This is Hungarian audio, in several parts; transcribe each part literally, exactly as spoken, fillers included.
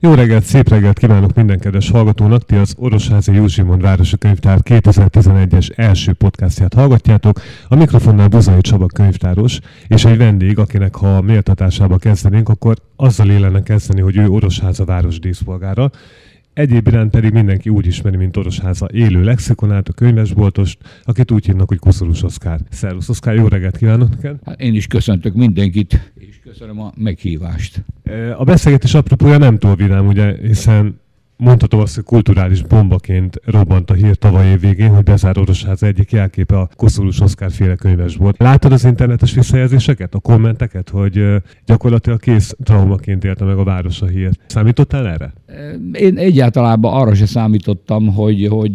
Jó reggelt, szép reggelt kívánok minden kedves hallgatónak! Ti az Orosházi Józsimon Városi Könyvtár kétezer-tizenegyes első podcastját hallgatjátok. A mikrofonnál Buzai Csaba könyvtáros, és egy vendég, akinek ha méltatásába kezdenénk, akkor azzal élene kezdeni, hogy ő Orosháza város díszpolgára. Egyéb iránt pedig mindenki úgy ismeri, mint Orosháza élő lexikonát, a könyvesboltost, akit úgy hívnak, hogy Koszorús Oszkár. Szervusz Oszkár, jó reggelt kívánok neked! Hát én is köszöntök mindenkit, és köszönöm a meghívást. A beszélgetés apropója nem túl vidám, ugye, hiszen mondhatom azt, hogy kulturális bombaként robbant a hír tavaly év végén, hogy bezár Orosháza egyik jelképe a Koszorús Oszkár féle könyvesbolt. Láttad az internetes visszajelzéseket, a kommenteket, hogy gyakorlatilag kész traumaként élte meg a város a hírt? Számítottál erre? Én egyáltalán arra se számítottam, hogy, hogy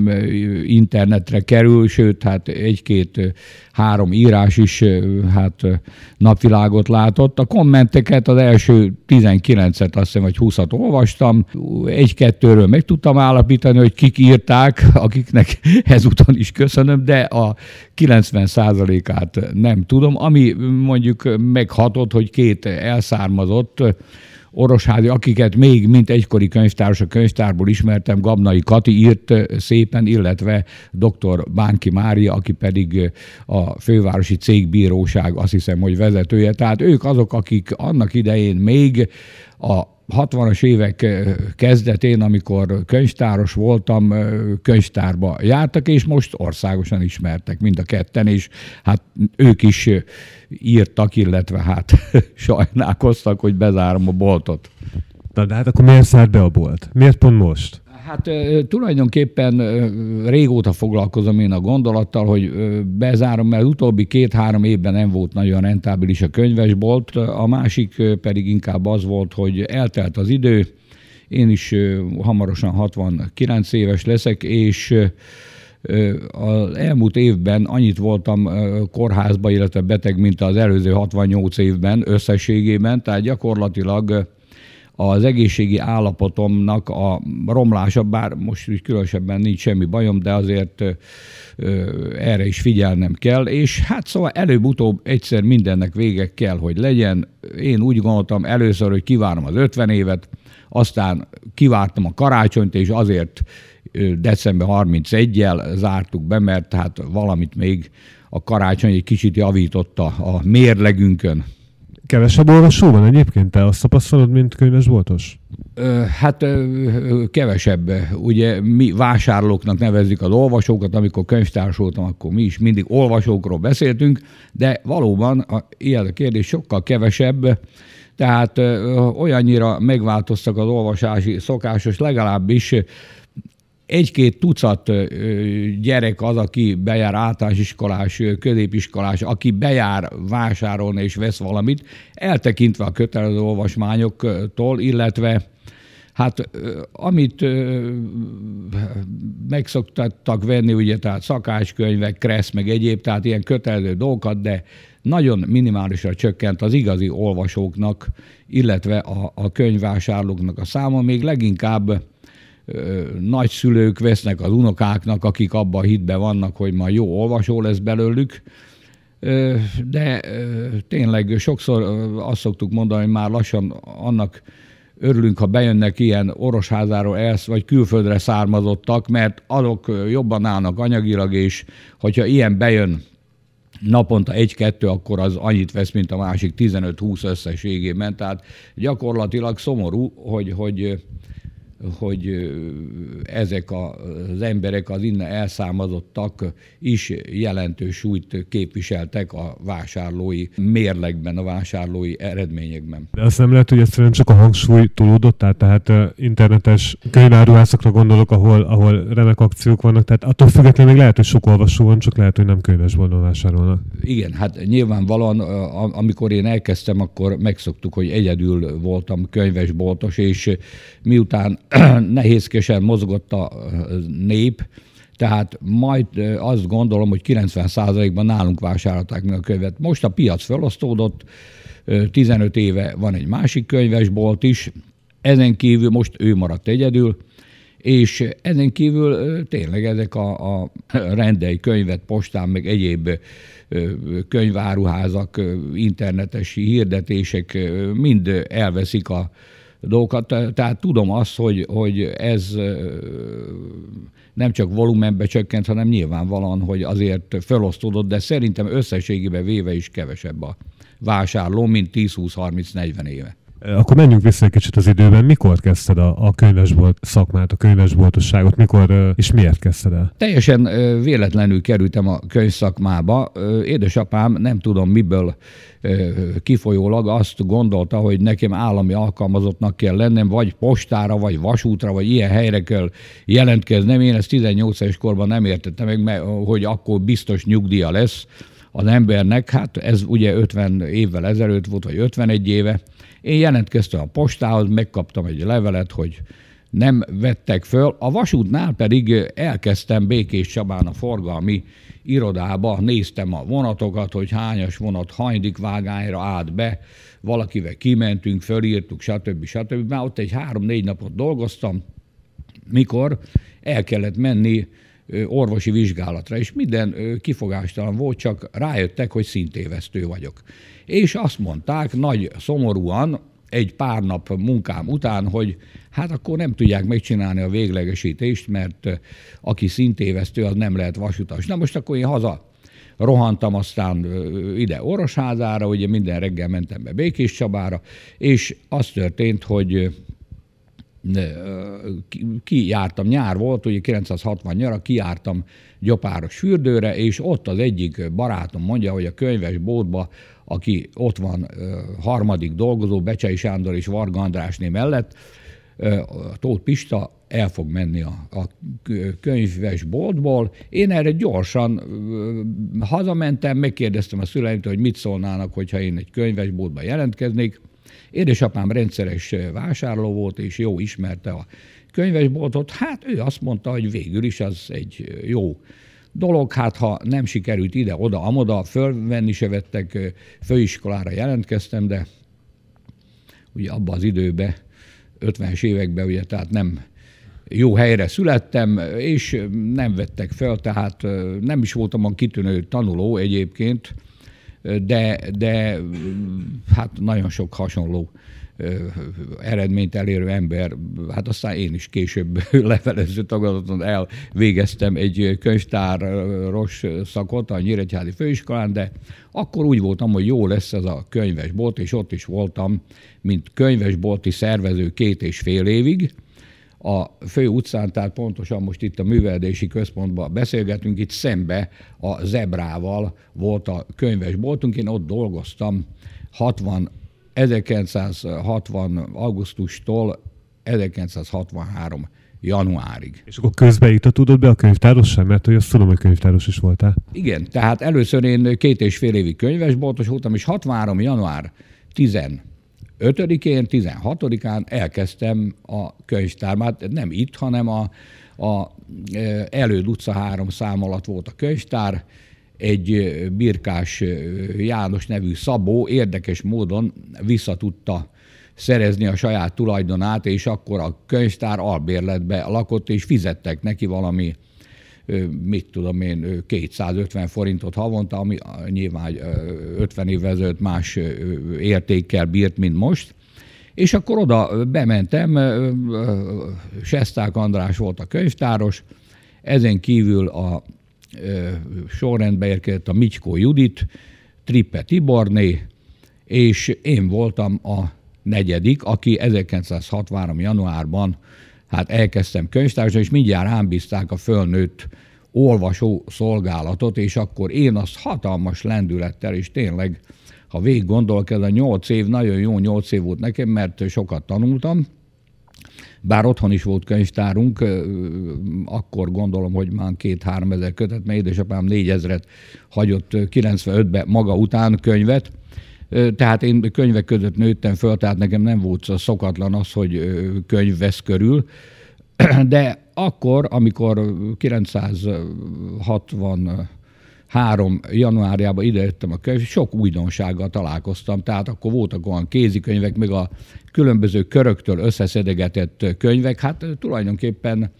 internetre kerül, sőt, hát egy-két három írás is hát napvilágot látott. A kommenteket az első tizenkilencet, azt hiszem, vagy húszat olvastam. Egy-kettőről meg tudtam állapítani, hogy kik írták, akiknek ezúton is köszönöm, de a kilencven százalékát nem tudom. Ami mondjuk meghatott, hogy két elszármazott orosházi, akiket még mint egykori könyvtáros a könyvtárból ismertem, Gabnai Kati írt szépen, illetve dr. Bánki Mária, aki pedig a fővárosi cégbíróság, azt hiszem, hogy vezetője. Tehát ők azok, akik annak idején még a hatvanas évek kezdetén, amikor könyvtáros voltam, könyvtárba jártak, és most országosan ismertek mind a ketten, és hát ők is írtak, illetve hát sajnálkoztak, hogy bezárom a boltot. De hát akkor miért zárt be a bolt? Miért pont most? Hát tulajdonképpen régóta foglalkozom én a gondolattal, hogy bezárom, mert az utóbbi két-három évben nem volt nagyon rentábilis a könyvesbolt, a másik pedig inkább az volt, hogy eltelt az idő, én is hamarosan hatvankilenc éves leszek, és az elmúlt évben annyit voltam kórházba, illetve beteg, mint az előző hatvannyolc évben összességében, tehát gyakorlatilag az egészségi állapotomnak a romlása, bár most úgy különösebben nincs semmi bajom, de azért erre is figyelnem kell, és hát szóval előbb-utóbb egyszer mindennek vége kell, hogy legyen. Én úgy gondoltam először, hogy kivárom az ötven évet, aztán kivártam a karácsonyt, és azért december harmincegyedikével zártuk be, mert hát valamit még a karácsony egy kicsit javította a mérlegünkön. Kevesebb olvasó van egyébként? Te azt tapasztalod, mint könyvesboltos? Hát kevesebb. Ugye mi vásárlóknak nevezzük az olvasókat, amikor könyvtárs voltam, akkor mi is mindig olvasókról beszéltünk, de valóban ilyen a kérdés sokkal kevesebb, tehát olyannyira megváltoztak az olvasási szokásos, legalábbis egy-két tucat gyerek az, aki bejár általános iskolás, középiskolás, aki bejár vásárolni és vesz valamit, eltekintve a kötelező olvasmányoktól, illetve hát amit megszoktattak venni, ugye, tehát szakácskönyvek, kressz, meg egyéb, tehát ilyen kötelező dolgokat, de nagyon minimálisra csökkent az igazi olvasóknak, illetve a, a könyvvásárlóknak a száma, még leginkább nagyszülők vesznek az unokáknak, akik abban a hitben vannak, hogy majd jó olvasó lesz belőlük, de tényleg sokszor azt szoktuk mondani, hogy már lassan annak örülünk, ha bejönnek ilyen Orosházáról elsz, vagy külföldre származottak, mert azok jobban állnak anyagilag, és hogyha ilyen bejön naponta egy-kettő, akkor az annyit vesz, mint a másik tizenöt-húsz összességében. Tehát gyakorlatilag szomorú, hogy, hogy hogy ezek az emberek, az innen elszármazottak is jelentős súlyt képviseltek a vásárlói mérlegben, a vásárlói eredményekben. De azt nem lehet, hogy egyszerűen csak a hangsúly túlódott, tehát, tehát internetes könyváruházakra gondolok, ahol, ahol remek akciók vannak, tehát attól függetlenül még lehet, hogy sok olvasó van, csak lehet, hogy nem könyvesboltban vásárolnak. Igen, hát nyilvánvalóan, amikor én elkezdtem, akkor megszoktuk, hogy egyedül voltam könyvesboltos, és miután nehézkesen mozgott a nép, tehát majd azt gondolom, hogy kilencven százalékban nálunk vásárolták meg a könyvet. Most a piac felosztódott, tizenöt éve van egy másik könyvesbolt is, ezen kívül most ő maradt egyedül, és ezen kívül tényleg ezek a, a rendelj könyvet postán, meg egyéb könyváruházak, internetes hirdetések mind elveszik a dolgokat. Tehát tudom azt, hogy, hogy ez nem csak volumenbe csökkent, hanem nyilvánvalóan, hogy azért felosztódott, de szerintem összességében véve is kevesebb a vásárló, mint tíz, húsz, harminc, negyven éve. Akkor menjünk vissza egy kicsit az időben. Mikor kezdted a, a könyvesbolt szakmát, a könyvesboltosságot? Mikor és miért kezdted el? Teljesen véletlenül kerültem a könyvszakmába. Édesapám nem tudom miből kifolyólag azt gondolta, hogy nekem állami alkalmazottnak kell lennem, vagy postára, vagy vasútra, vagy ilyen helyre kell jelentkeznem. Én ezt tizennyolc éves korban nem értettem meg, hogy akkor biztos nyugdíja lesz az embernek. Hát ez ugye ötven évvel ezelőtt volt, vagy ötvenegy éve. Én jelentkeztem a postához, megkaptam egy levelet, hogy nem vettek föl. A vasútnál pedig elkezdtem Békés Csabán a forgalmi irodába, néztem a vonatokat, hogy hányas vonat hanydik vágányra állt be, valakivel kimentünk, fölírtuk, stb. stb. Már ott egy három-négy napot dolgoztam, mikor el kellett menni orvosi vizsgálatra, és minden kifogástalan volt, csak rájöttek, hogy szintévesztő vagyok. És azt mondták nagy szomorúan egy pár nap munkám után, hogy hát akkor nem tudják megcsinálni a véglegesítést, mert aki szintévesztő, az nem lehet vasutas. Na most akkor én haza rohantam aztán ide Orosházára, ugye minden reggel mentem be Békés Csabára, és az történt, hogy kijártam, nyár volt, ugye kilencszázhatvan nyara, kijártam Gyopáros fürdőre, és ott az egyik barátom mondja, hogy a könyvesboltba, aki ott van harmadik dolgozó, Becsei Sándor és Varga Andrásné mellett, Tóth Pista el fog menni a, a könyvesboltból. Én erre gyorsan hazamentem, megkérdeztem a szüleimtől, hogy mit szólnának, hogyha én egy könyvesboltba jelentkeznék. Édesapám rendszeres vásárló volt, és jó ismerte a könyvesboltot. Hát ő azt mondta, hogy végül is az egy jó dolog. Hát ha nem sikerült ide, oda, amoda, fölvenni se vettek, főiskolára jelentkeztem, de ugye abban az időben, ötvenes években, ugye, tehát nem jó helyre születtem, és nem vettek fel, tehát nem is voltam a kitűnő tanuló egyébként, de, de hát nagyon sok hasonló eredményt elérő ember, hát aztán én is később levelező tagozaton elvégeztem egy könyvtáros szakot a Nyíregyházi Főiskolán, de akkor úgy voltam, hogy jó lesz ez a könyvesbolt, és ott is voltam, mint könyvesbolti szervező két és fél évig. A Fő utcán, tehát pontosan most itt a művelődési központban beszélgetünk, itt szembe a Zebrával volt a könyvesboltunk, én ott dolgoztam hatvan ezerkilencszázhatvan augusztustól ezerkilencszázhatvanhárom januárig. És akkor közbeiktatódott be a könyvtáros sem, mert hogy azt tudom, hogy könyvtáros is voltál. Igen, tehát először én két és fél évig könyvesboltos voltam, és hatvanhárom január tizenötödikén, tizenhatodikán elkezdtem a könyvtármát, nem itt, hanem a, a Előd utca három szám alatt volt a könyvtár, egy Birkás János nevű szabó érdekes módon vissza tudta szerezni a saját tulajdonát, és akkor a könyvtár albérletbe lakott, és fizettek neki valami, mit tudom én, kétszázötven forintot havonta, ami nyilván ötven évvel ezelőtt más értékkel bírt, mint most. És akkor oda bementem, Sesták András volt a könyvtáros, ezen kívül a sorrendbe érkezett a Mitykó Judit, Trippe Tiborné, és én voltam a negyedik, aki ezerkilencszázhatvanhárom januárban hát elkezdtem könyvtárosra, és mindjárt rám bízták a fölnőtt olvasó szolgálatot, és akkor én azt hatalmas lendülettel, és tényleg, ha végig gondolok, ez a nyolc év, nagyon jó nyolc év volt nekem, mert sokat tanultam, bár otthon is volt könyvtárunk, akkor gondolom, hogy már két-három ezer kötet, mert édesapám négyezret hagyott kilencvenötben maga után könyvet. Tehát én könyvek között nőttem föl, tehát nekem nem volt szokatlan az, hogy könyv vesz körül. De akkor, amikor kilencszázhatvanhárom januárjában idejöttem a könyv, sok újdonsággal találkoztam, tehát akkor voltak olyan kézikönyvek, meg a különböző köröktől összeszedegetett könyvek, hát tulajdonképpen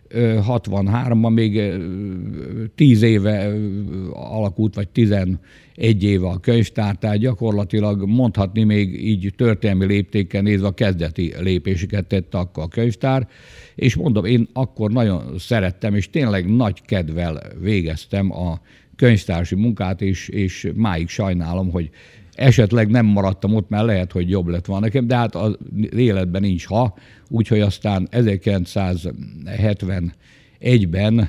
hatvanháromban még tíz éve alakult, vagy tizenegy egy éve a könyvtár, tehát gyakorlatilag mondhatni még így történelmi léptékkel nézve a kezdeti lépéseket tette akkor a könyvtár, és mondom, én akkor nagyon szerettem, és tényleg nagy kedvel végeztem a könyvtársi munkát, és, és máig sajnálom, hogy esetleg nem maradtam ott, mert lehet, hogy jobb lett volna nekem, de hát az életben nincs ha, úgyhogy aztán ezerkilencszázhetvenegyben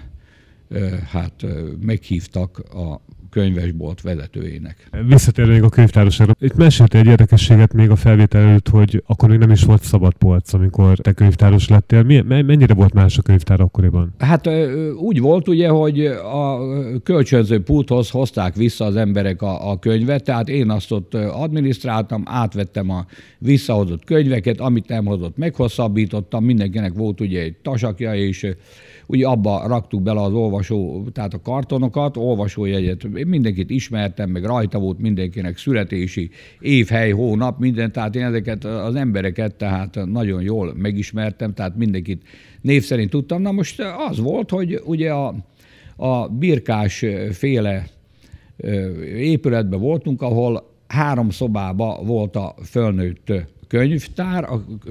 hát meghívtak a könyvesbolt vezetőjének. Visszatérve még a könyvtárosságra. Itt mesélte egy érdekességet még a felvétel előtt, hogy akkor még nem is volt szabad polc, amikor te könyvtáros lettél. Mi, mennyire volt más a könyvtár akkoriban? Hát úgy volt ugye, hogy a kölcsönző pulthoz hozták vissza az emberek a, a könyvet, tehát én azt ott adminisztráltam, átvettem a visszahozott könyveket, amit nem hozott, meghosszabbítottam, mindenkinek volt ugye egy tasakja, és ugye abba raktuk bele az olvasó, tehát a kartonokat, olvasójegyet, én mindenkit ismertem, meg rajta volt mindenkinek születési év, hely, hónap, minden, tehát én ezeket az embereket tehát nagyon jól megismertem, tehát mindenkit név szerint tudtam. Na most az volt, hogy ugye a, a Birkás féle épületben voltunk, ahol három szobába volt a fölnőtt könyvtár,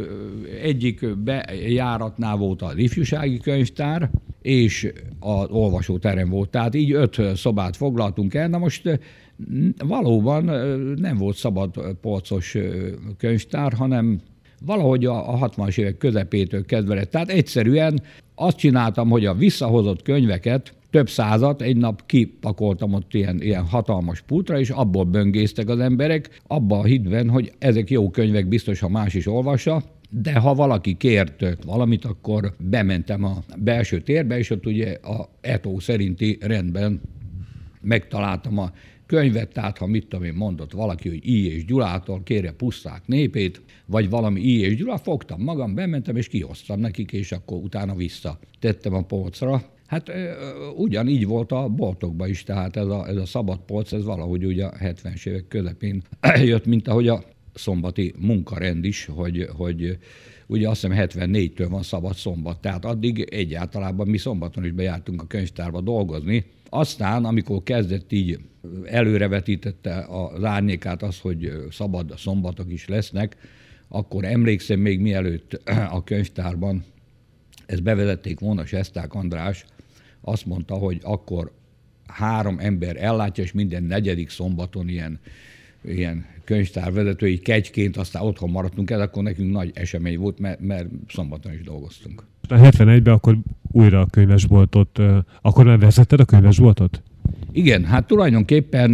egyik bejáratnál volt a ifjúsági könyvtár, és az olvasóterem volt. Tehát így öt szobát foglaltunk el. Na most valóban nem volt szabad polcos könyvtár, hanem valahogy a hatvanas évek közepétől kezdve lett. Tehát egyszerűen azt csináltam, hogy a visszahozott könyveket, több százat egy nap kipakoltam ott ilyen, ilyen hatalmas pultra, és abból böngésztek az emberek, abban a hitben, hogy ezek jó könyvek, biztos, ha más is olvassa, de ha valaki kért valamit, akkor bementem a belső térbe, és ott ugye a etó szerinti rendben megtaláltam a könyvet, tehát ha mit tudom én, mondott valaki, hogy I. és Gyulától kérje Puszták népét, vagy valami I. és Gyula, fogtam magam, bementem, és kihoztam nekik, és akkor utána vissza tettem a polcra. Hát ugyanígy volt a boltokban is, tehát ez a, ez a szabad polc, ez valahogy ugye a hetvenes évek közepén jött, mint ahogy a szombati munkarend is, hogy, hogy ugye azt hiszem hetvennégytől van szabad szombat, tehát addig egyáltalában mi szombaton is bejártunk a könyvtárba dolgozni. Aztán, amikor kezdett így előrevetítette az árnyékát az, hogy szabad szombatok is lesznek, akkor emlékszem még mielőtt a könyvtárban ezt bevezették volna, Sesták András azt mondta, hogy akkor három ember ellátja, és minden negyedik szombaton ilyen, ilyen könyvtárvezetői kegyként, aztán otthon maradtunk el, akkor nekünk nagy esemény volt, mert, mert szombaton is dolgoztunk. A hetvenegyben akkor újra a könyvesboltot, akkor már vezetted a könyvesboltot? Igen, hát tulajdonképpen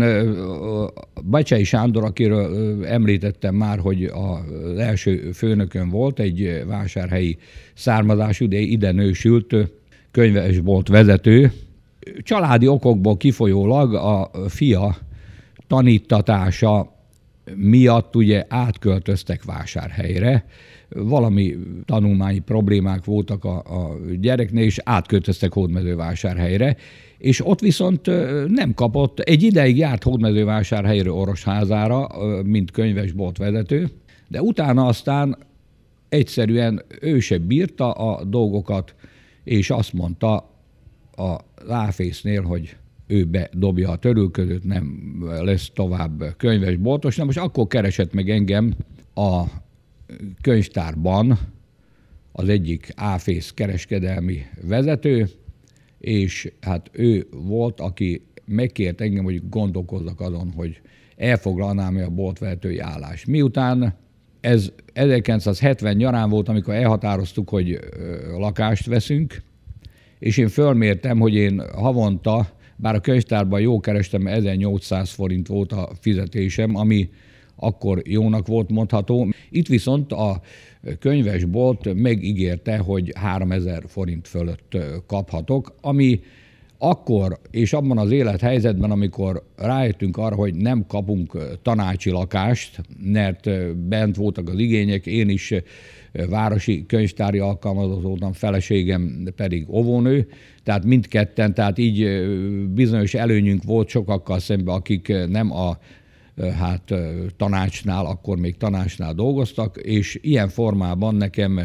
Bacsai Sándor, akiről említettem már, hogy az első főnökön volt, egy vásárhelyi származású, de ide nősült könyvesbolt vezető. Családi okokból kifolyólag a fia tanítatása miatt ugye átköltöztek Vásárhelyre. Valami tanulmányi problémák voltak a, a gyereknél, és átköltöztek Hódmezővásárhelyre, és ott viszont nem kapott, egy ideig járt Hódmezővásárhelyről Orosházára, mint könyvesbolt vezető, de utána aztán egyszerűen ő se bírta a dolgokat, és azt mondta a Láfésznél, hogy ő bedobja a törülközőt, nem lesz tovább könyvesboltos. Na most akkor keresett meg engem a könyvtárban az egyik Áfész kereskedelmi vezető, és hát ő volt, aki megkért engem, hogy gondolkozzak azon, hogy elfoglalnám a boltvezetői állást. Miután ez ezerkilencszázhetven nyarán volt, amikor elhatároztuk, hogy lakást veszünk, és én fölmértem, hogy én havonta, bár a könyvtárban jó kerestem, ezernyolcszáz forint volt a fizetésem, ami akkor jónak volt mondható. Itt viszont a könyvesbolt megígérte, hogy háromezer forint fölött kaphatok, ami akkor és abban az élethelyzetben, amikor rájöttünk arra, hogy nem kapunk tanácsi lakást, mert bent voltak az igények, én is városi könyvtári alkalmazott voltam, feleségem pedig óvónő, tehát mindketten, tehát így bizonyos előnyünk volt sokakkal szemben, akik nem a hát tanácsnál, akkor még tanácsnál dolgoztak, és ilyen formában nekem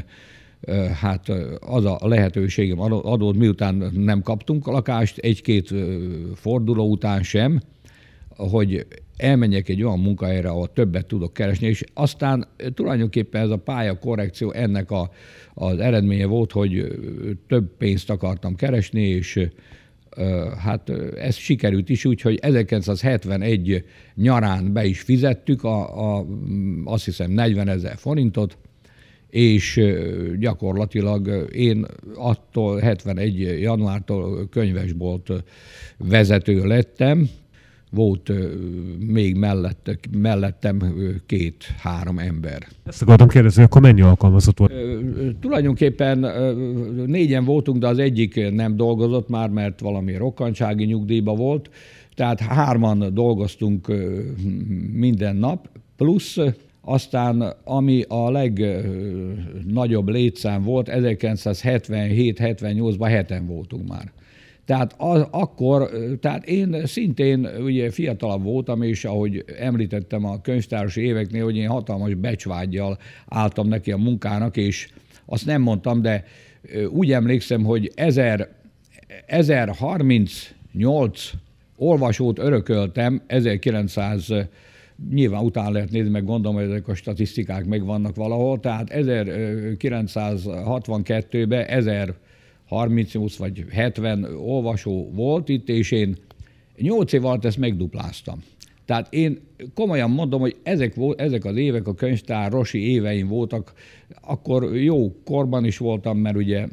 hát az a lehetőségem adott, miután nem kaptunk a lakást, egy-két forduló után sem, hogy elmenjek egy olyan munkahelyre, ahol többet tudok keresni, és aztán tulajdonképpen ez a pályakorrekció ennek a, az eredménye volt, hogy több pénzt akartam keresni, és hát ez sikerült is, úgyhogy ezerkilencszázhetvenegy nyarán be is fizettük a, a, azt hiszem negyvenezer forintot, és gyakorlatilag én attól hetvenegy januártól könyvesbolt vezető lettem. Volt még mellett, mellettem két-három ember. Ezt akartam kérdezni, akkor mennyi alkalmazott volt? Tulajdonképpen négyen voltunk, de az egyik nem dolgozott már, mert valami rokkantsági nyugdíjba volt. Tehát hárman dolgoztunk minden nap, plusz aztán, ami a legnagyobb létszám volt, ezerkilencszázhetvenhét hetvennyolcban heten voltunk már. Tehát az, akkor, tehát én szintén ugye fiatalabb voltam, és ahogy említettem a könyvtárosi éveknél, hogy én hatalmas becsvággyal álltam neki a munkának, és azt nem mondtam, de úgy emlékszem, hogy ezerharmincnyolc olvasót örököltem, ezerkilencszáz, nyilván utána lehet nézni, meg gondolom, hogy ezek a statisztikák megvannak valahol, tehát ezerkilencszázhatvankettőben ezer harmincnyolc vagy hetven olvasó volt itt, és én nyolc év alatt ezt megdupláztam. Tehát én komolyan mondom, hogy ezek, ezek az évek a könyvtárosi éveim voltak, akkor jó korban is voltam, mert ugye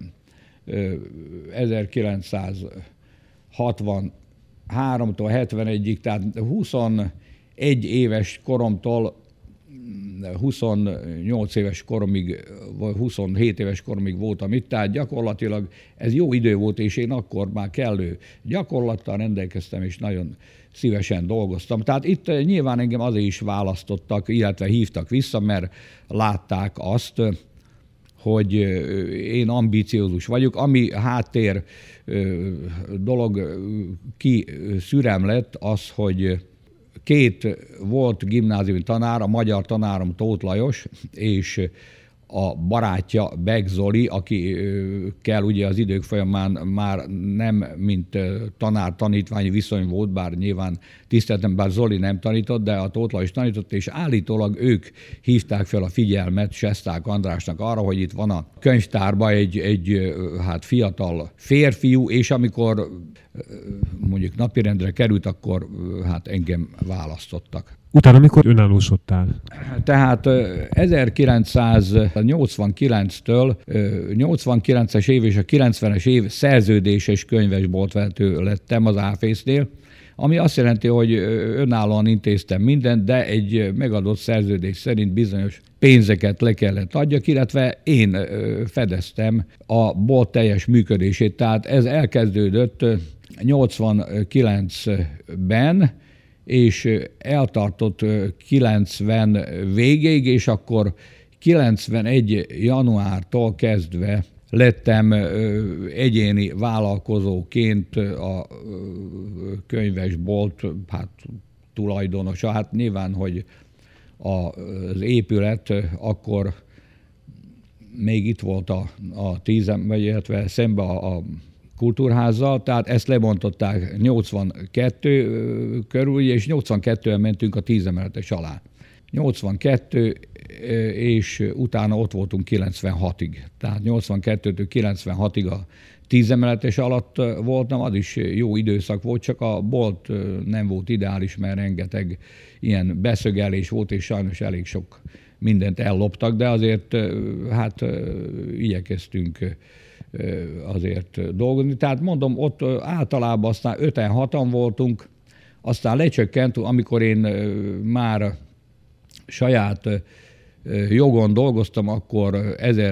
ezerkilencszázhatvanháromtól hetvenegyig, tehát huszonegy éves koromtól huszonnyolc éves koromig, vagy huszonhét éves koromig voltam itt, tehát gyakorlatilag ez jó idő volt, és én akkor már kellő gyakorlattal rendelkeztem, és nagyon szívesen dolgoztam. Tehát itt nyilván engem azért is választottak, illetve hívtak vissza, mert látták azt, hogy én ambíciózus vagyok. Ami háttér dolog kiszürem lett az, hogy két volt gimnáziumi tanár, a magyar tanárom Tóth Lajos, és a barátja Beck Zoli, akikkel ugye az idők folyamán már nem mint tanár-tanítványi viszony volt, bár nyilván tiszteltem, bár Zoli nem tanított, de a Tóth Lajos tanított, és állítólag ők hívták fel a figyelmet Sesták Andrásnak arra, hogy itt van a könyvtárban egy, egy hát fiatal férfiú, és amikor mondjuk napirendre került, akkor hát engem választottak. Utána mikor önállósodtál? Tehát ezerkilencszáznyolcvankilenctől nyolcvankilences év és a kilencvenes év szerződéses könyvesboltvezető lettem az Áfésznél, ami azt jelenti, hogy önállóan intéztem mindent, de egy megadott szerződés szerint bizonyos pénzeket le kellett adjak, illetve én fedeztem a bolt teljes működését. Tehát ez elkezdődött nyolcvankilencben, és eltartott kilencven végéig, és akkor kilencvenegy januártól kezdve lettem egyéni vállalkozóként a könyvesbolt hát, tulajdonosa. Hát nyilván, hogy az épület akkor még itt volt a, a tízem, vagy illetve szembe a, a kultúrházzal, tehát ezt lebontották nyolcvankettő körül, és nyolcvankettőben mentünk a tízemeletes alá. nyolcvankettő, és utána ott voltunk kilencvenhatig. Tehát nyolcvankettőtől kilencvenhatig a tízemeletes alatt voltam, az is jó időszak volt, csak a bolt nem volt ideális, mert rengeteg ilyen beszögelés volt, és sajnos elég sok mindent elloptak, de azért hát igyekeztünk azért dolgozni. Tehát mondom, ott általában aztán öten hatan voltunk, aztán lecsökkent, amikor én már saját jogon dolgoztam, akkor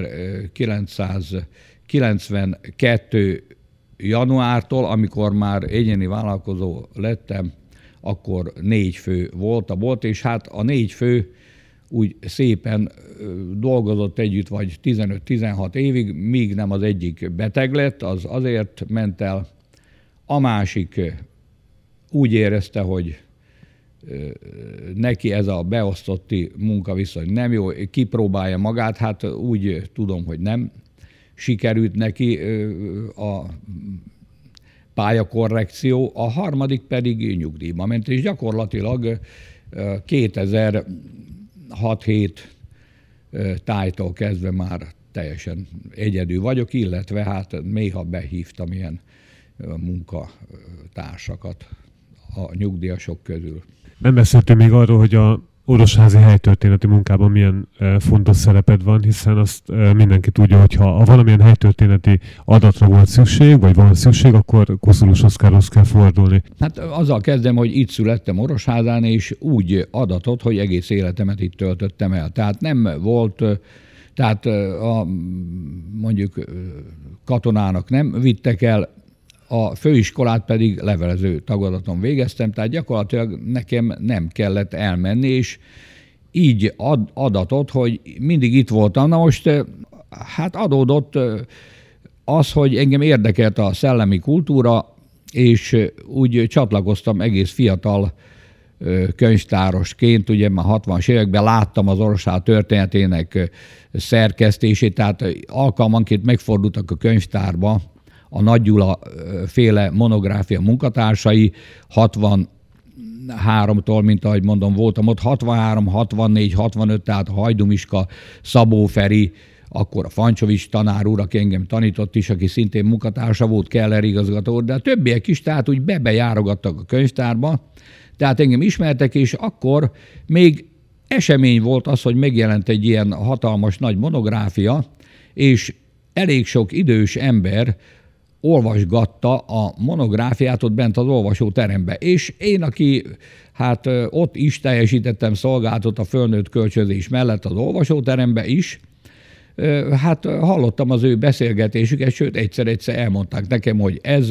ezerkilencszázkilencvenkettő januártól, amikor már egyéni vállalkozó lettem, akkor négy fő volt a bolt, és hát a négy fő úgy szépen dolgozott együtt, vagy tizenöt-tizenhat évig, míg nem az egyik beteg lett, az azért ment el. A másik úgy érezte, hogy neki ez a beosztotti munkaviszony nem jó, kipróbálja magát, hát úgy tudom, hogy nem sikerült neki a pályakorrekció, a harmadik pedig nyugdíjba ment, és gyakorlatilag kétezer-hat-hét tájtól kezdve már teljesen egyedül vagyok, illetve hát néha behívtam ilyen munkatársakat a nyugdíjasok közül. Nem beszéltünk még arról, hogy a orosházi helytörténeti munkában milyen e, fontos szereped van, hiszen azt e, mindenki tudja, hogy ha valamilyen helytörténeti adatra volt szükség, vagy van szükség, akkor Koszorús Oszkárhoz kell fordulni. Hát azzal kezdem, hogy itt születtem Orosházán, és úgy adatot, hogy egész életemet itt töltöttem el. Tehát nem volt, tehát a, mondjuk katonának nem vittek el, a főiskolát pedig levelező tagozaton végeztem, tehát gyakorlatilag nekem nem kellett elmenni, és így ad, adatot, hogy mindig itt voltam. Na most hát adódott az, hogy engem érdekelt a szellemi kultúra, és úgy csatlakoztam egész fiatal könyvtárosként, ugye már hatvanas években láttam az Orosház történetének szerkesztését, tehát alkalmanként megfordultak a könyvtárba a Nagy Gyula féle monográfia munkatársai, hatvanháromtól, mint ahogy mondom, voltam ott, hatvanhárom, hatvannégy, hatvanöt, tehát a Hajdumiska, Szabó Feri, akkor a Fancsovics tanár úr, aki engem tanított is, aki szintén munkatársa volt, Keller igazgató, de a többiek is, tehát úgy bebejárogattak a könyvtárba, tehát engem ismertek, és akkor még esemény volt az, hogy megjelent egy ilyen hatalmas nagy monográfia, és elég sok idős ember olvasgatta a monográfiát ott bent az olvasóterembe. És én, aki hát ott is teljesítettem szolgálatot a fölnőtt kölcsönzés mellett az olvasóterembe is, hát hallottam az ő beszélgetésüket, sőt egyszer-egyszer elmondták nekem, hogy ez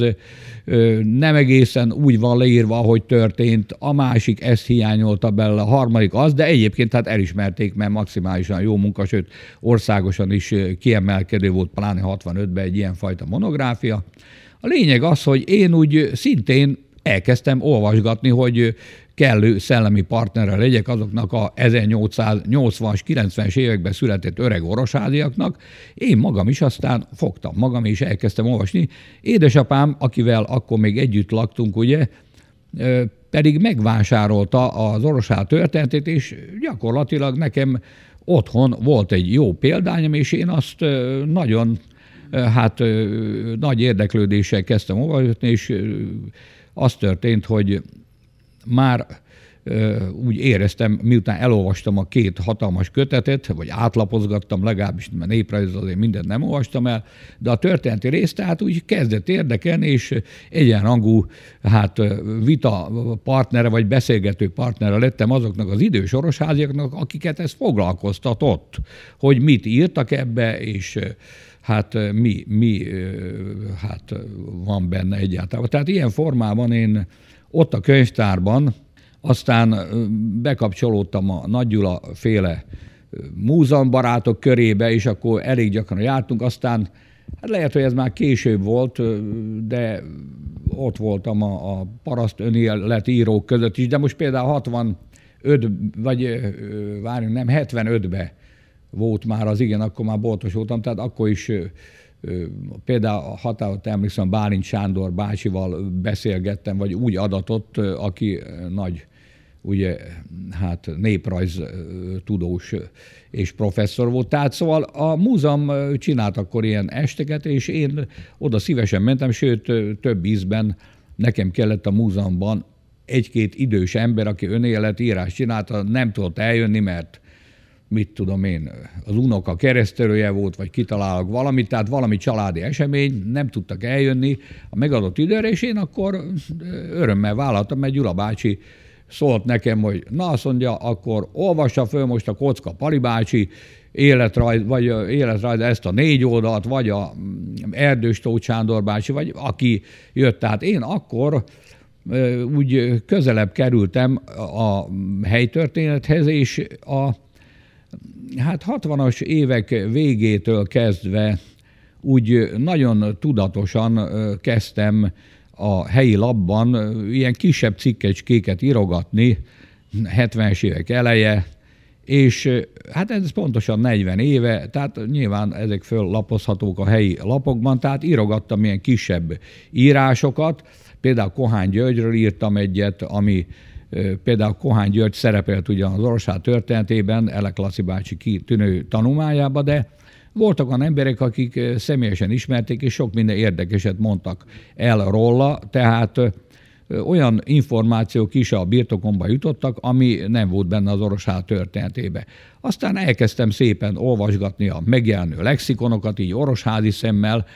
nem egészen úgy van leírva, ahogy történt, a másik ezt hiányolta belőle, a harmadik az, de egyébként hát elismerték, mert maximálisan jó munka, sőt országosan is kiemelkedő volt, pláne hatvanötben egy ilyenfajta monográfia. A lényeg az, hogy én úgy szintén elkezdtem olvasgatni, hogy kellő szellemi partnerre legyek azoknak a ezernyolcszáznyolcvanas, kilencvenes években született öreg orosháziaknak. Én magam is aztán fogtam magam, és elkezdtem olvasni. Édesapám, akivel akkor még együtt laktunk, ugye, pedig megvásárolta az Orosház történetét, és gyakorlatilag nekem otthon volt egy jó példányom, és én azt nagyon, hát nagy érdeklődéssel kezdtem olvasni, és az történt, hogy már ö, úgy éreztem, miután elolvastam a két hatalmas kötetet, vagy átlapozgattam legalábbis, mert néprajz azért mindent nem olvastam el, de a történeti részt tehát úgy kezdett érdekelni, és egyenrangú hát, vita partnere, vagy beszélgető partnere lettem azoknak az idős orosháziaknak, akiket ez foglalkoztatott, hogy mit írtak ebbe, és hát mi, mi hát van benne egyáltalán. Tehát ilyen formában én ott a könyvtárban, aztán bekapcsolódtam a Nagy Gyula féle múzeumbarátok körébe, és akkor elég gyakran jártunk, aztán hát lehet, hogy ez már később volt, de ott voltam a, a paraszt önélet írók között is, de most például hatvanöt, vagy várjunk, nem, hetvenötben volt már az, igen, akkor már boltos voltam, tehát akkor is például a határozott emlékszem, Bálint Sándor bácsival beszélgettem, vagy úgy adatott, aki nagy, ugye, hát néprajz tudós és professzor volt. Tehát szóval a múzeum csinált akkor ilyen esteket, és én oda szívesen mentem, sőt több ízben nekem kellett a múzeumban egy-két idős ember, aki önéletírás csinálta, nem tudott eljönni, mert mit tudom én, az unoka keresztelője volt, vagy kitalálok valamit, tehát valami családi esemény, nem tudtak eljönni a megadott időre, és én akkor örömmel vállaltam, mert Gyula bácsi szólt nekem, hogy na, azt mondja, akkor olvassa föl most a Kocka Pali bácsi életrajz, vagy életrajz ezt a négy oldalt, vagy a Erdős Tóth Sándor bácsi, vagy aki jött. Tehát én akkor úgy közelebb kerültem a helytörténethez, és a hát hatvanas évek végétől kezdve úgy nagyon tudatosan kezdtem a helyi labban ilyen kisebb cikkecskéket írogatni, hetvenes évek eleje, és hát ez pontosan negyven éve, tehát nyilván ezek föllapozhatók a helyi lapokban, tehát írogattam ilyen kisebb írásokat, például Kohány Györgyről írtam egyet, ami például Kohány György szerepelt ugyan az Orosház történetében, Elek Laci bácsi kitűnő tanulmányába, de voltak olyan emberek, akik személyesen ismerték, és sok minden érdekeset mondtak el róla, tehát olyan információk is a birtokomba jutottak, ami nem volt benne az Orosház történetébe. Aztán elkezdtem szépen olvasgatni a megjelenő lexikonokat, így orosházi szemmel,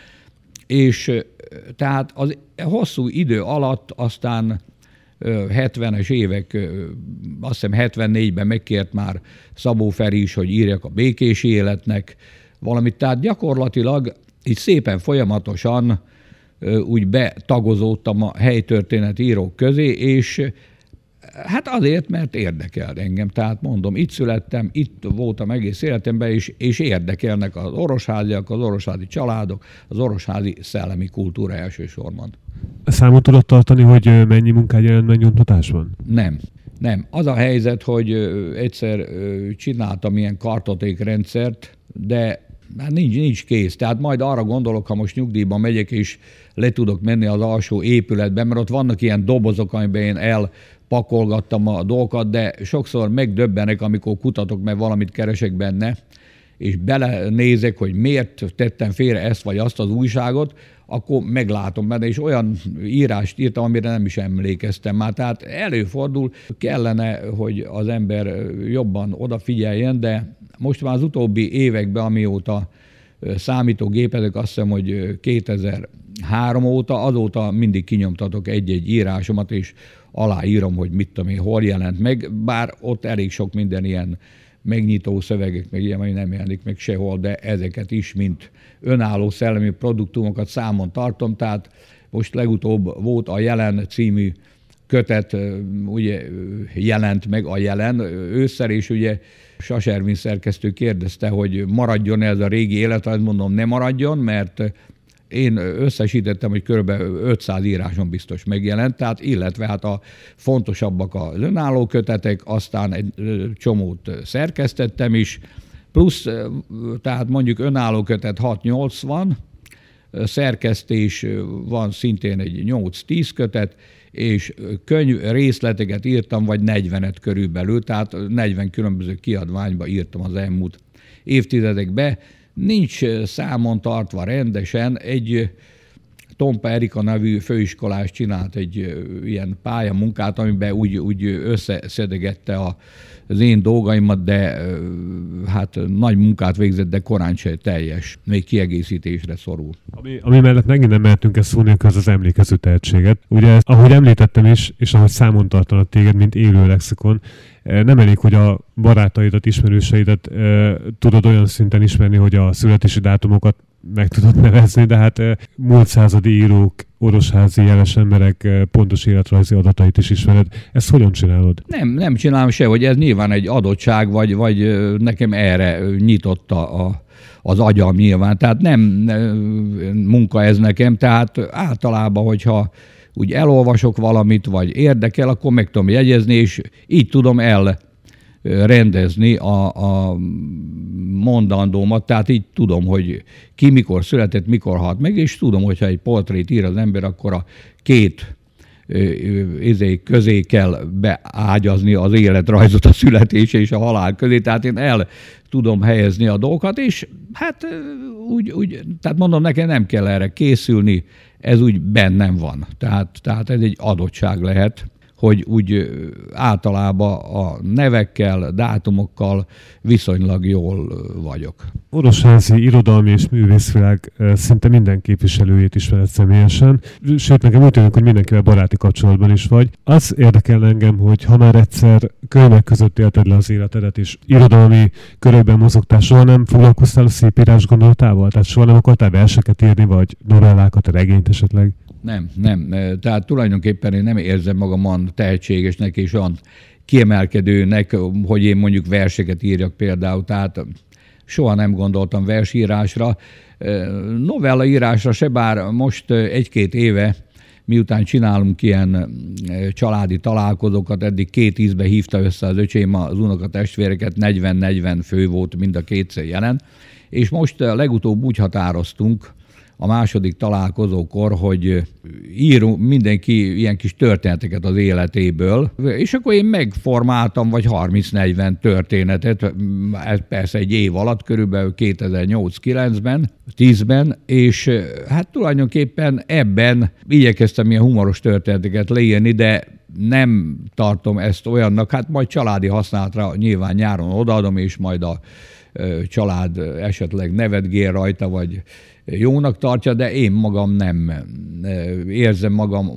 és tehát az hosszú idő alatt aztán hetvenes évek, azt hiszem hetvennégyben megkért már Szabó Feri is, hogy írjak a békési életnek valamit. Tehát gyakorlatilag így szépen folyamatosan úgy betagozódtam a helytörténeti írók közé, és hát azért, mert érdekel engem. Tehát mondom, itt születtem, itt voltam egész életemben, és, és érdekelnek az orosháziak, az orosházi családok, az orosházi szellemi kultúra elsősorban. Számot tudod tartani, hogy mennyi munkád jelent meg nyomtatásban? Nem. Nem. Az a helyzet, hogy egyszer csináltam ilyen kartotékrendszert, de hát nincs, nincs kész. Tehát majd arra gondolok, ha most nyugdíjban megyek, és le tudok menni az alsó épületben, mert ott vannak ilyen dobozok, amiben én elpakolgattam a dolgokat, de sokszor megdöbbenek, amikor kutatok, mert valamit keresek benne, és belenézek, hogy miért tettem félre ezt vagy azt az újságot, akkor meglátom benne, és olyan írást írtam, amire nem is emlékeztem már. Tehát előfordul, kellene, hogy az ember jobban odafigyeljen, de most már az utóbbi években, amióta számítógépezek, azt hiszem, hogy kétezer-három óta, azóta mindig kinyomtatok egy-egy írásomat, és aláírom, hogy mit tudom én, hol jelent meg, bár ott elég sok minden ilyen megnyitó szövegek, meg ilyen, ami nem jelenik meg sehol, de ezeket is, mint önálló szellemi produktumokat számon tartom, tehát most legutóbb volt a Jelen című kötet, ugye jelent meg a Jelen ősszel, és ugye Sas Ervin szerkesztő kérdezte, hogy maradjon ez a régi élet, azt mondom, ne maradjon, mert én összesítettem, hogy kb. ötszáz íráson biztos megjelent, tehát illetve hát a fontosabbak az önálló kötetek, aztán egy csomót szerkesztettem is, plusz, tehát mondjuk önálló kötet hat-nyolc van, szerkesztés van szintén egy nyolc-tíz kötet, és könyv részleteket írtam, vagy negyvenet körülbelül, tehát negyven különböző kiadványba írtam az elmúlt évtizedekben. Nincs számon tartva rendesen, egy Tompa Erika nevű főiskolás csinált egy ilyen pályamunkát, amiben úgy, úgy összeszedegette a, az én dolgaimat, de hát nagy munkát végzett, de korán se teljes, még kiegészítésre szorul. Ami, ami mellett megint nem mehetünk ezt szó nélkül, az az emlékező tehetséget. Ugye, ahogy említettem is, és ahogy számon tartanak téged, mint élő lexikon, nem elég, hogy a barátaidat, ismerőseidet e, tudod olyan szinten ismerni, hogy a születési dátumokat meg tudod nevezni, de hát e, múlt századi írók, orosházi jeles emberek e, pontos életrajzi adatait is ismered. Ezt hogyan csinálod? Nem, nem csinálom se, hogy ez nyilván egy adottság, vagy, vagy nekem erre nyitotta a, az agyam nyilván. Tehát nem munka ez nekem, tehát általában, hogyha úgy elolvasok valamit, vagy érdekel, akkor meg tudom jegyezni, és így tudom elrendezni a, a mondandómat, tehát így tudom, hogy ki mikor született, mikor halt meg, és tudom, hogyha egy portrét ír az ember, akkor a két izé közé kell beágyazni az életrajzot, a születés és a halál közé, tehát én el tudom helyezni a dolgokat, és hát úgy, úgy tehát mondom, nekem nem kell erre készülni, ez úgy bennem van. Tehát, tehát ez egy adottság lehet, hogy úgy általában a nevekkel, dátumokkal viszonylag jól vagyok. Orosházi irodalmi és művészvilág szinte minden képviselőjét ismered személyesen, sőt, nekem úgy tűnik, hogy mindenkivel baráti kapcsolatban is vagy. Az érdekel engem, hogy ha már egyszer könyvek között élted le az életedet, és irodalmi körökben mozogtál, soha nem foglalkoztál a szépírás gondolatával? Tehát soha nem akartál verseket írni, vagy novellákat, regényt esetleg? Nem, nem. Tehát tulajdonképpen én nem érzem magamon tehetségesnek és olyan kiemelkedőnek, hogy én mondjuk verseket írjak például. Tehát soha nem gondoltam versírásra. Novellaírásra se, bár most egy-két éve miután csinálunk ilyen családi találkozókat, eddig két ízbe hívta össze az öcsém az unokatestvéreket, negyven-negyven fő volt mind a kétszer jelen, és most legutóbb úgy határoztunk a második találkozókor, hogy írunk mindenki ilyen kis történeteket az életéből, és akkor én megformáltam vagy harminc-negyven történetet, ez persze egy év alatt, körülbelül kétezer-nyolc-kilencben, tízben, és hát tulajdonképpen ebben igyekeztem ilyen humoros történeteket leírni, de nem tartom ezt olyannak, hát majd családi használatra nyilván nyáron odaadom, és majd a család esetleg nevetgél rajta, vagy jónak tartja, de én magam nem érzem magam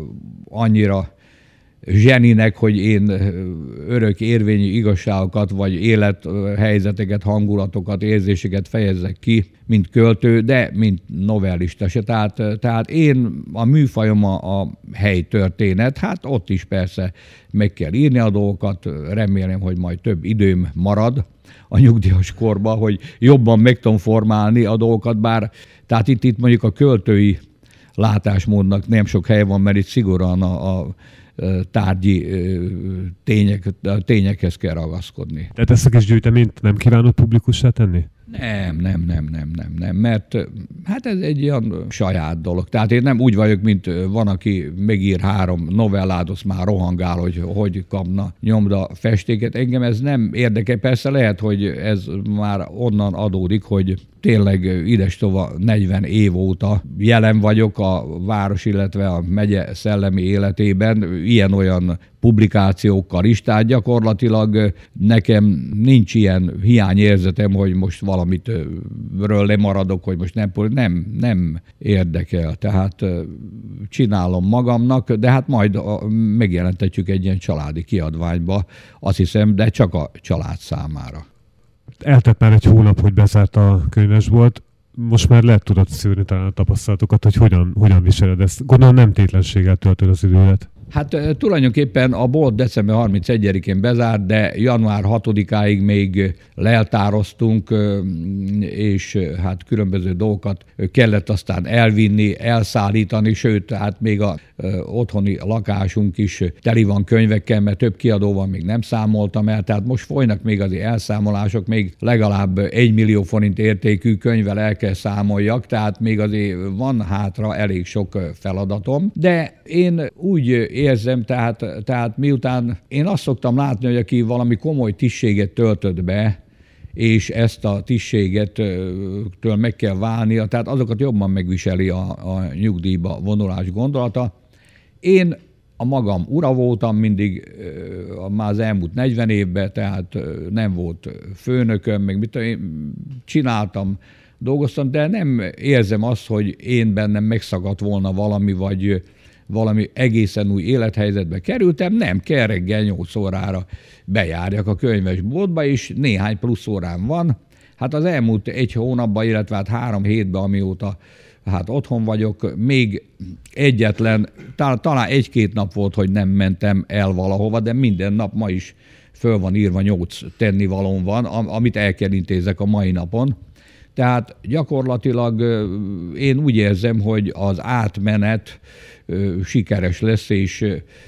annyira zseninek, hogy én örök érvényű igazságokat, vagy élethelyzeteket, hangulatokat, érzéseket fejezzek ki, mint költő, de mint novellista se. Tehát, tehát én, a műfajom a, a helytörténet, hát ott is persze meg kell írni a dolgokat, remélem, hogy majd több időm marad a nyugdíjas korban, hogy jobban meg tudom formálni a dolgokat, bár tehát itt, itt mondjuk a költői látásmódnak nem sok hely van, mert itt szigorúan a, a tárgyi tények, tényekhez kell ragaszkodni. Tehát ezt a kis gyűjteményt nem kívánod publikussá tenni? Nem, nem, nem, nem, nem, nem, mert hát ez egy olyan saját dolog. Tehát én nem úgy vagyok, mint van, aki megír három novellát, azt már rohangál, hogy hogy kapna nyomda festéket. Engem ez nem érdekel. Persze lehet, hogy ez már onnan adódik, hogy tényleg idestova negyven év óta jelen vagyok a város, illetve a megye szellemi életében, ilyen-olyan publikációkkal is, tehát gyakorlatilag nekem nincs ilyen hiányérzetem, hogy most valamit ről lemaradok, hogy most nem, nem, nem érdekel. Tehát csinálom magamnak, de hát majd megjelentetjük egy ilyen családi kiadványba, azt hiszem, de csak a család számára. Eltett már egy hónap, hogy bezárt a könyvesbolt. Most már lehet tudod szűrni talán a tapasztalatokat, hogy hogyan, hogyan viseled ezt. Gondolom nem tétlenséggel töltöd az időt. Hát tulajdonképpen a bolt december harmincegyedikén bezárt, de január hatodikáig még leltároztunk, és hát különböző dolgokat kellett aztán elvinni, elszállítani, sőt, hát még a otthoni lakásunk is teli van könyvekkel, mert több kiadóval még nem számoltam el, tehát most folynak még az elszámolások, még legalább egy millió forint értékű könyvvel el kell számoljak, tehát még azért van hátra elég sok feladatom, de én úgy érzem, tehát, tehát miután én azt szoktam látni, hogy aki valami komoly tisztséget töltött be, és ezt a tisztséget től meg kell válnia, tehát azokat jobban megviseli a, a nyugdíjba vonulás gondolata. Én a magam ura voltam mindig már az elmúlt negyven évben, tehát nem volt főnököm, meg mit én csináltam, dolgoztam, de nem érzem azt, hogy én bennem megszakadt volna valami, vagy valami egészen új élethelyzetbe kerültem, nem kell reggel nyolc órára bejárjak a könyvesboltba, és néhány plusz órám van. Hát az elmúlt egy hónapban, illetve hát három hétben, amióta hát otthon vagyok, még egyetlen, talán egy-két nap volt, hogy nem mentem el valahova, de minden nap ma is föl van írva, nyolc tennivalóm van, amit el kell intézek a mai napon. Tehát gyakorlatilag én úgy érzem, hogy az átmenet sikeres lesz, és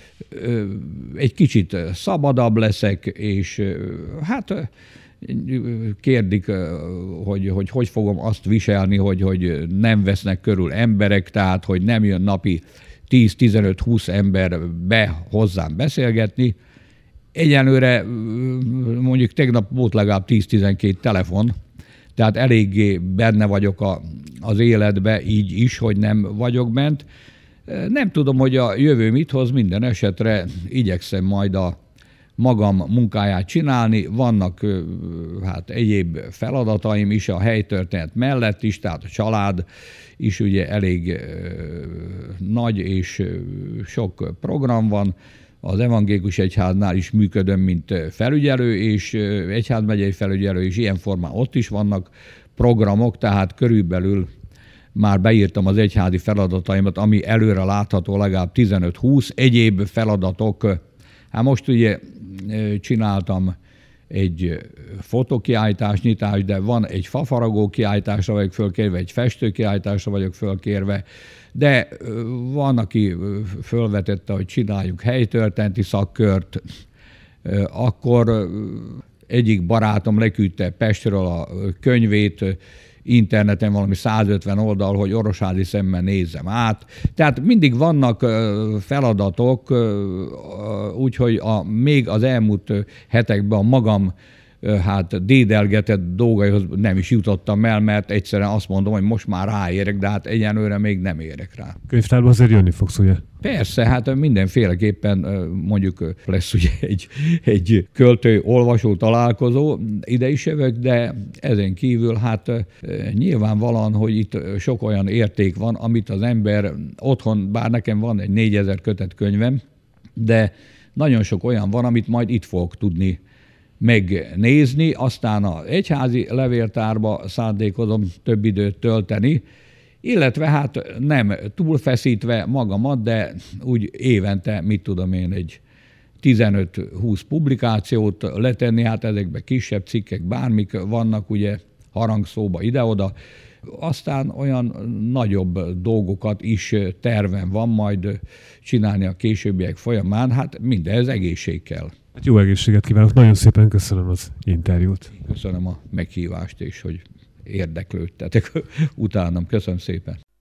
egy kicsit szabadabb leszek, és hát kérdik, hogy hogy, hogy fogom azt viselni, hogy, hogy nem vesznek körül emberek, tehát hogy nem jön napi tíz-tizenöt-húsz ember be hozzám beszélgetni. Egyenlőre mondjuk tegnap volt legalább tíz-tizenkét telefon, tehát eléggé benne vagyok a, az életbe így is, hogy nem vagyok bent. Nem tudom, hogy a jövő mit hoz, minden esetre igyekszem majd a magam munkáját csinálni. Vannak hát egyéb feladataim is a helytörténet mellett is, tehát a család is ugye elég nagy és sok program van. Az evangélikus egyháznál is működöm, mint felügyelő, és egyházmegyei felügyelő, és ilyen formán ott is vannak programok, tehát körülbelül már beírtam az egyházi feladataimat, ami előre látható legalább tizenöt-húsz, egyéb feladatok. Hát most ugye csináltam egy fotokiállítás, nyitás, de van egy fafaragó kiállításra vagyok fölkérve, egy festőkiállításra vagyok fölkérve, de van, aki fölvetette, hogy csináljuk helytörténeti szakkört, akkor egyik barátom leküldte Pestről a könyvét, interneten valami százötven oldal, hogy orosházi szemmel nézzem át. Tehát mindig vannak feladatok, úgyhogy a, még az elmúlt hetekben a magam hát dédelgetett dolgaihoz nem is jutottam el, mert egyszerűen azt mondom, hogy most már ráérek, de hát egyenlőre még nem érek rá. Könyvtárba azért jönni fogsz, ugye? Persze, hát mindenféleképpen mondjuk lesz ugye egy, egy költő-olvasó találkozó, ide is jövök, de ezen kívül hát nyilvánvalóan, hogy itt sok olyan érték van, amit az ember otthon, bár nekem van egy négyezer kötet könyvem, de nagyon sok olyan van, amit majd itt fogok tudni megnézni, aztán az egyházi levéltárba szándékozom több időt tölteni, illetve hát nem túlfeszítve magamat, de úgy évente, mit tudom én, egy tizenöt-húsz publikációt letenni, hát ezekben kisebb cikkek, bármik vannak, ugye harangszóba ide-oda, aztán olyan nagyobb dolgokat is terven van majd csinálni a későbbiek folyamán, hát mindez egészség kell. Hát jó egészséget kívánok, nagyon szépen köszönöm az interjút. Köszönöm a meghívást, és hogy érdeklődtetek utánam. Köszönöm szépen.